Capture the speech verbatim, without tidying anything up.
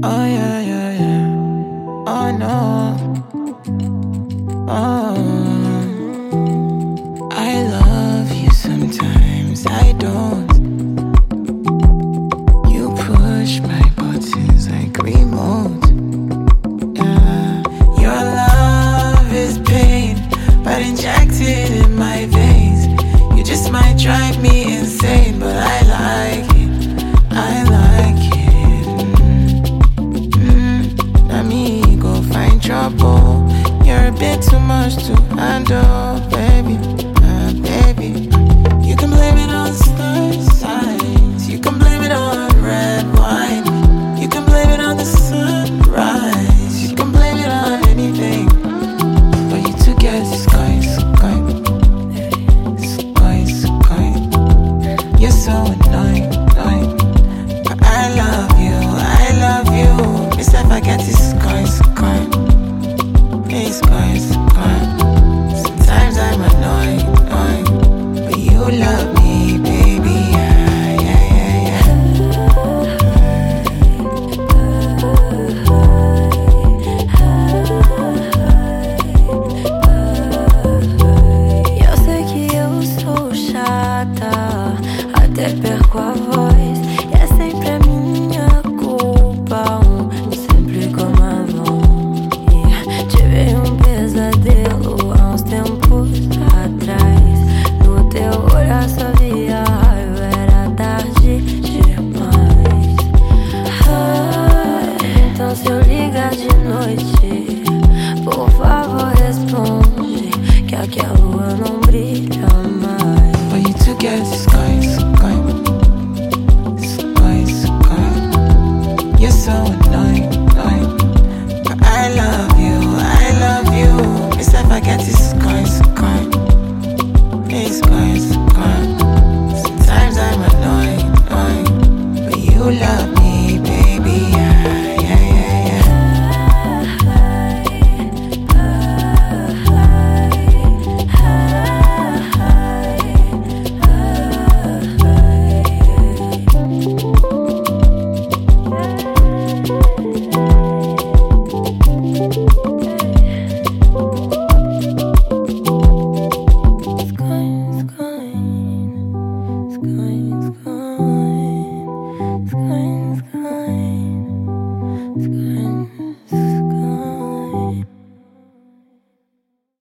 Oh yeah, yeah, yeah. Oh no. Oh, I love you sometimes, I don't. You push my buttons like remote. Yeah. Your love is pain, but injected in my veins. You just might drive me insane, but I like it, I like it. Mm, now me go find trouble. You're a bit too much to handle, baby, uh, baby. You can blame it on star signs. You can blame it on red wine. You can blame it on the sunrise. You can blame it on anything, but you two get sky, sky, sky, sky. You're so annoying, annoying. But I love you, I love you. Miss if I get this sky, sky. It's going, it's going. Sometimes I'm annoyed, annoyed, but you love me, baby. Yeah, yeah, yeah, yeah. Eu sei que eu sou chata, até perco a voz.